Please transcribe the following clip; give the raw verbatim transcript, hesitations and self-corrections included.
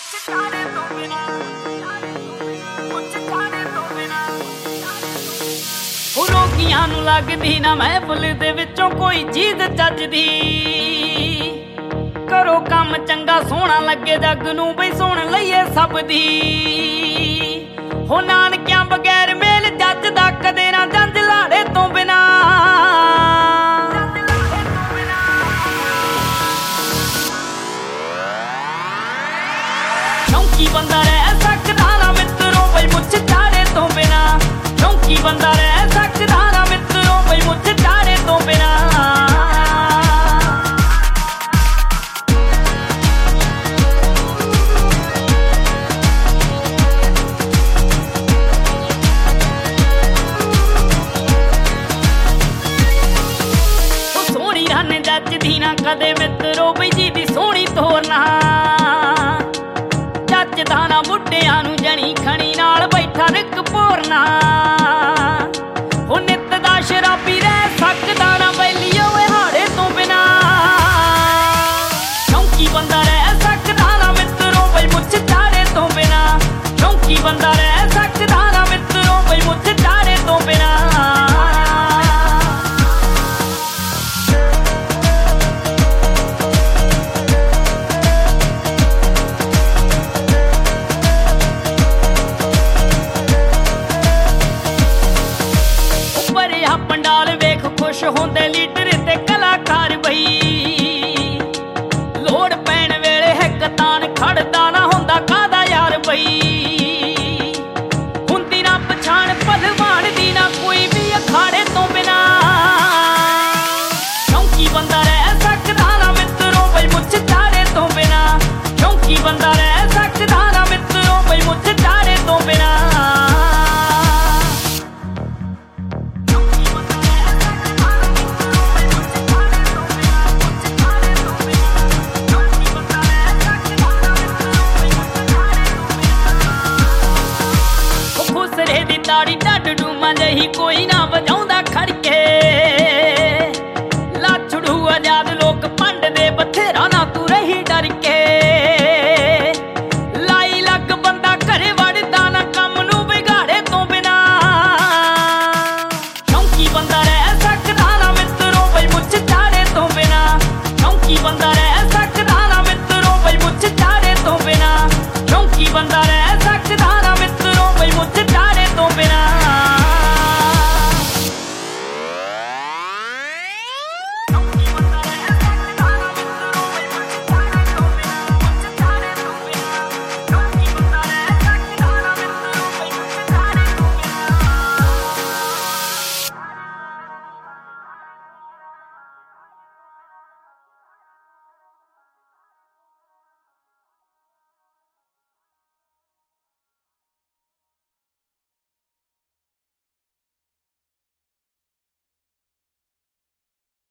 ਰੋਕੀਆਂ ਨੂੰ ਲੱਗਦੀ ਨਾ ਮਹਿਫਲ ਦੇ ਵਿੱਚੋਂ ਕੋਈ ਚੀਜ਼ ਚੱਜਦੀ। ਕਰੋ ਕੰਮ ਚੰਗਾ ਸੋਹਣਾ ਲੱਗੇ ਜੱਗ ਨੂੰ ਬਈ ਸੁਣ ਲਈਏ ਸਭ ਦੀ। ਹੋ ਨਾਨਕਿਆਂ ਬਗੈਰ ਮੇਲ ਜੱਜਦਾ ਕਦੇ ਨਾ ਜੰਜ ਲਾੜੇ ਤੋਂ ਬਿਨਾ। ਸ਼ੌਂਕੀ ਬੰਦਾ ਰਹਿ ਸਕਦਾ ਨਾ ਮਿੱਤਰੋ ਬਈ ਮੁੱਛ ਝਾੜੇ ਤੋਂ ਬਿਨਾ। ਸ਼ੌਂਕੀ ਬੰਦਾ ਰਹਿ ਸਕਦਾ ਨਾ ਮਿੱਤਰੋ ਬਈ ਮੁੱਛ ਝਾੜੇ ਤੋਂ ਬਿਨਾ। ਜੱਜਦੀ ਨਾ ਕਦੇ ਮਿੱਤਰੋ ਬਈ ਜੀ ਦੀ ਸੋਹਣੀ ਤੋਰ ਨਾ। ਜੱਜਦਾ ਨਾ ਬੁੱਢਿਆਂ ਨੂੰ ਜਣੀ ਖਣੀ ਨਾਲ ਬੈਠਾ ਰਿਕ ਭੋਰਨਾ। ਉਹ ਨਿੱਤ ਦਾ ਸ਼ਰਾਬੀ ਰਹਿ ਸਕਦਾ ਨਾ ਬੈਲੀ ਓਏ ਹਾੜੇ ਤੋਂ ਬਿਨਾ। ਸ਼ੌਂਕੀ ਬੰਦਾ ਰਹਿ ਸਕਦਾ ਨਾ ਮਿੱਤਰੋ ਬਈ ਮੁੱਛ ਝਾੜੇ ਤੋਂ ਬਿਨਾ। ਸ਼ੌਂਕੀ ਬੰਦਾ ਰਹਿ ਸਕਦਾ ਨਾ ਮਿੱਤਰੋ ਬਈ ਮੁੱਛ ਝਾੜੇ ਤੋਂ ਬਿਨਾ। ਪੰਡਾਲ ਵੇਖ ਖੁਸ਼ ਹੁੰਦੇ ਲੀਡਰ ਤੇ ਕਲਾਕਾਰ ਬਈ। ਲੋੜ ਪੈਣ ਵੇਲੇ ਇੱਕ ਤਾਨ ਖੜਦਾ ਨਾ ਹੁੰਦਾ ਕਾਹਦਾ ਯਾਰ ਬਈ। ਹੁੰਦੀ ਨਾ ਪਛਾਣ ਭਲਵਾਨ ਦੀ ਨਾ ਕੋਈ ਵੀ ਅਖਾੜੇ ਤੋਂ ਬਿਨਾ। ਸ਼ੌਂਕੀ ਬੰਦਾ ਰਹਿ ਸਕਦਾ ਨਾ ਮਿੱਤਰੋ ਬਈ ਮੁੱਛ ਝਾੜੇ ਤੋਂ ਬਿਨਾ। ਸ਼ੌਂਕੀ ਬੰਦਾ ਰਹਿ ਸਕਦਾ ਨਾ ਮਿੱਤਰੋ ਬਈ ਮੁੱਛ ਝਾੜੇ ਤੋਂ ਬਿਨਾ। ਤਾੜੀ ਢੱਡ ਡੂਮਾਂ ਜਿਹੀ ਕੋਈ ਨਾ ਵਜਾਉ